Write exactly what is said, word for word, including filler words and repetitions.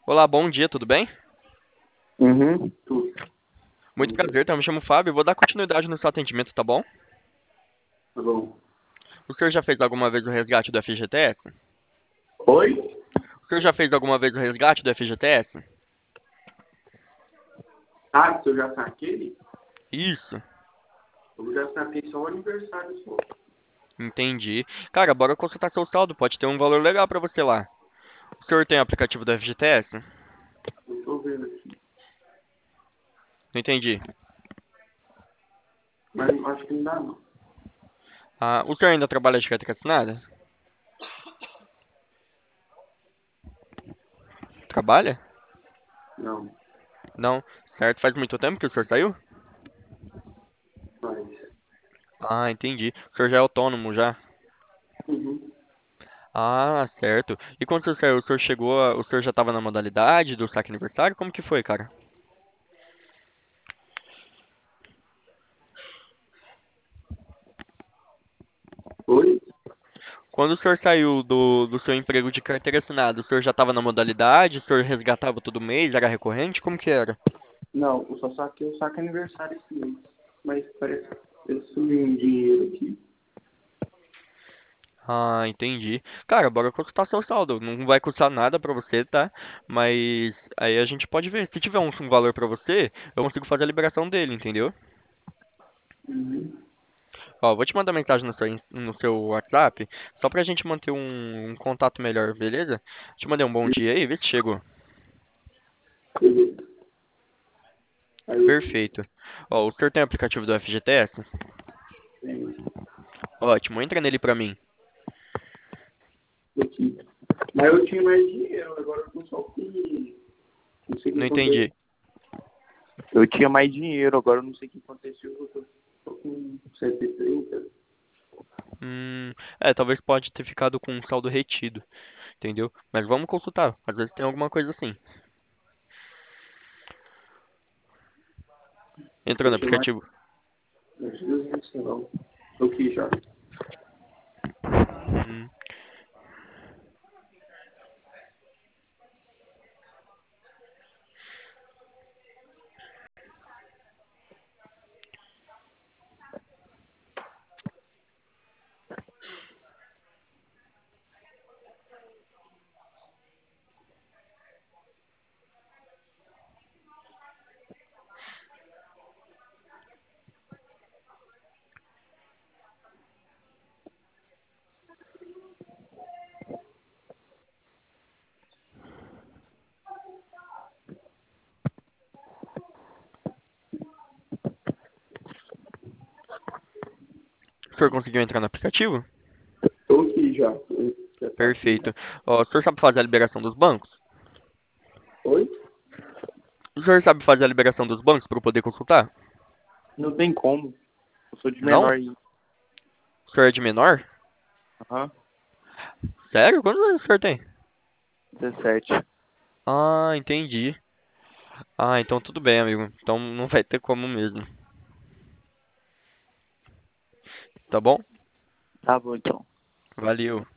Olá, bom dia, tudo bem? Uhum. Tudo. Muito prazer, tá? Eu me chamo Fábio, vou dar continuidade no seu atendimento, tá bom? Tá bom. O senhor já fez alguma vez o resgate do F G T S? Oi? O senhor já fez alguma vez o resgate do F G T S? Ah, se eu já saquei? Isso, Eu já saquei só o aniversário só. entendi. Cara, bora consultar seu saldo, pode ter um valor legal pra você lá. O senhor tem o aplicativo do F G T S? Não Eu tô vendo aqui. entendi. Mas acho que não dá não. Ah, o senhor ainda trabalha de carteira assinada? Trabalha? Não. Não, certo. Faz muito tempo que o senhor saiu? Mas. Ah, entendi. O senhor já é autônomo já? Uhum. Ah, certo. E quando o senhor saiu, o senhor chegou, a- o senhor já estava na modalidade do saque aniversário? Como que foi, cara? Oi? Quando o senhor saiu do, do seu emprego de carteira assinada, o senhor já estava na modalidade? O senhor resgatava todo mês? Era recorrente? Como que era? Não, eu só saquei o saque aniversário esse mês. Mas parece que eu sumiu um dinheiro aqui. Ah, entendi. Cara, bora consultar seu saldo. Não vai custar nada pra você, tá? Mas aí a gente pode ver. Se tiver um, um valor pra você, eu consigo fazer a liberação dele, entendeu? Uhum. Ó, vou te mandar mensagem no seu, ins- no seu WhatsApp, só pra gente manter um, um contato melhor, beleza? Te mandei um bom dia aí, vê se chegou. Beleza. Aí eu Perfeito. Ó, o senhor tem o aplicativo do F G T S? tenho Ótimo, entra nele pra mim. aqui. Mas eu tinha mais dinheiro, agora eu tô só com. Não sei o que Não aconteceu. entendi. Eu tinha mais dinheiro, agora eu não sei o que aconteceu. Eu tô só com cento e trinta. Hum, é, talvez pode ter ficado com um saldo retido, entendeu? Mas vamos consultar, às vezes tem alguma coisa assim. Entrou Eu no tinha mais. aplicativo. Meu Deus do céu. Eu aqui já. Hum, o senhor conseguiu entrar no aplicativo? Tô aqui já. Eu já tá aqui já. Perfeito. Ó, o senhor sabe fazer a liberação dos bancos? Oi? O senhor sabe fazer a liberação dos bancos para eu poder consultar? Não tem como. Eu sou de Não? menor ainda. O senhor é de menor? Aham. Sério? Quantos anos o senhor tem? dezessete. Ah, entendi. Ah, então tudo bem, amigo. Então não vai ter como mesmo. Tá bom? Tá bom então. Valeu.